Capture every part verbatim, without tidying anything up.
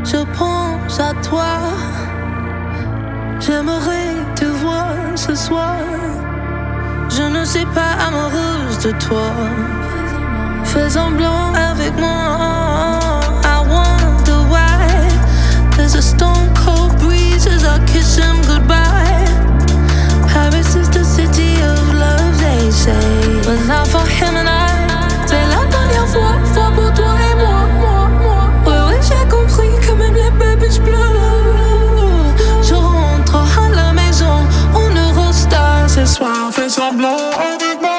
je pense à toi. J'aimerais te voir ce soir. Je ne suis pas amoureuse de toi. Fais semblant avec moi. I wonder why there's a stone cold breeze as I kiss him goodbye. Paris is the city of love, they say, but not for him and I. C'est la dernière fois, fois pour toi et moi, moi, moi. Ouais, ouais, j'ai compris que même les bébés pleurent. Je rentre à la maison, on Eurostar ce soir, fais semblant avec moi.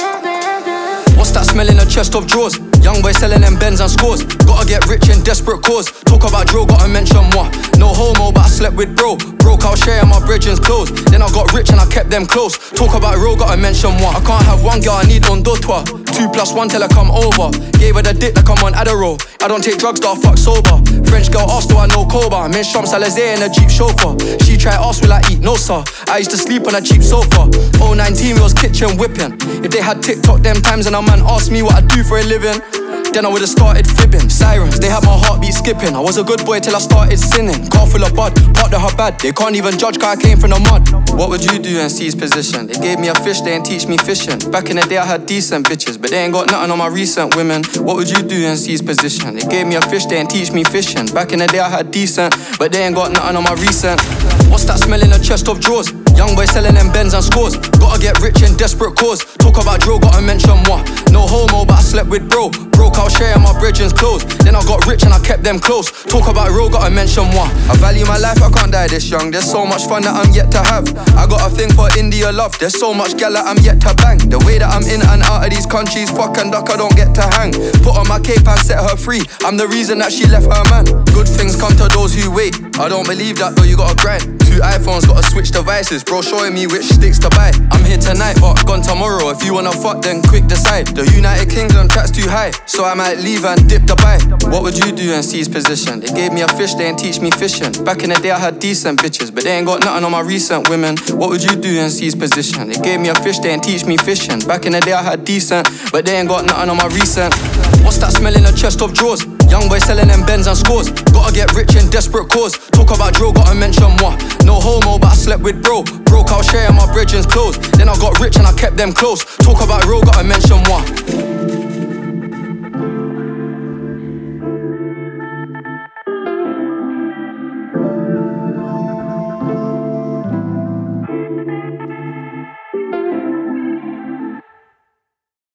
What's that smell in a chest of drawers? Young boy selling them Benz and scores. Gotta get rich in desperate cause. Talk about drill, gotta mention moi. No homo, but I slept with bro. Broke out sharing my brethrens clothes. Then I got rich and I kept them close. Talk about real, gotta mention moi. I can't have one girl, I need on d'autres. Two plus one till I come over. Gave her the dick like I'm on Adderall. I don't take drugs, though I fuck sober. French girl asked, do I know Koba? Men Champs Alizé in a Jeep chauffeur. She try ask, will I eat? No sir. I used to sleep on a cheap sofa. oh nineteen, we was kitchen whipping. If they had TikTok them times and a man asked me what I do for a living, then I would've started fibbing. Sirens, they had my heartbeat skipping. I was a good boy till I started sinning. Car full of bud, part of her bad. They can't even judge cause I came from the mud. What would you do in C's position? They gave me a fish, they ain't teach me fishing. Back in the day I had decent bitches, but they ain't got nothing on my recent women. What would you do in C's position? They gave me a fish, they ain't teach me fishing. Back in the day I had decent, but they ain't got nothing on my recent. What's that smell in a chest of drawers? Young boy selling them Benz and scores. Gotta get rich in desperate cause. Talk about drill, gotta mention moi. No homo, but I slept with bro. Broke out sharing my brethrens clothes. Then I got rich and I kept them close. Talk about real, gotta mention moi. I value my life, I can't die this young. There's so much fun that I'm yet to have. I got a thing for India love. There's so much gal that I'm yet to bang. The way that I'm in and out of these countries, fuck and duck, I don't get to hang. Put on my cape and set her free. I'm the reason that she left her man. Good things come to those who wait. I don't believe that though, you gotta grind. Two iPhones, gotta switch devices. Bro showing me which sticks to buy. I'm here tonight but gone tomorrow. If you wanna fuck then quick decide. The United Kingdom track's too high, so I might leave and dip the bite. What would you do in C's position? They gave me a fish, they ain't teach me fishing. Back in the day I had decent bitches, but they ain't got nothing on my recent women. What would you do in C's position? They gave me a fish, they ain't teach me fishing. Back in the day I had decent, but they ain't got nothing on my recent. What's that smell in a chest of drawers? Young boy selling them Benz and scores. Gotta get rich in desperate cause. Talk about drill, gotta mention moi. No homo, but I slept with bro. Broke out sharing my brethrens clothes. Then I got rich and I kept them close. Talk about real, gotta mention moi.